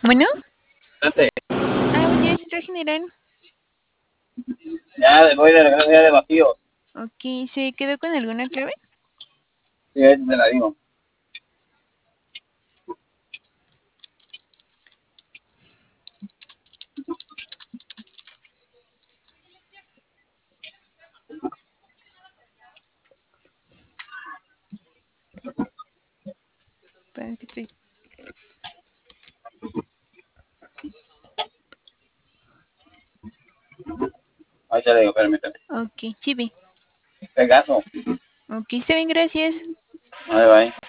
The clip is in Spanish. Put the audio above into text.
Bueno, Entonces, buen día, central general. ya voy de regreso ya de vacío. Ok, ¿se quedó con alguna clave? Sí, ahí te la digo. Para que estoy- Ahí te la digo, permíteme. Ok, sí, ve. Pegaso. Ok, está bien, gracias. Ahí va.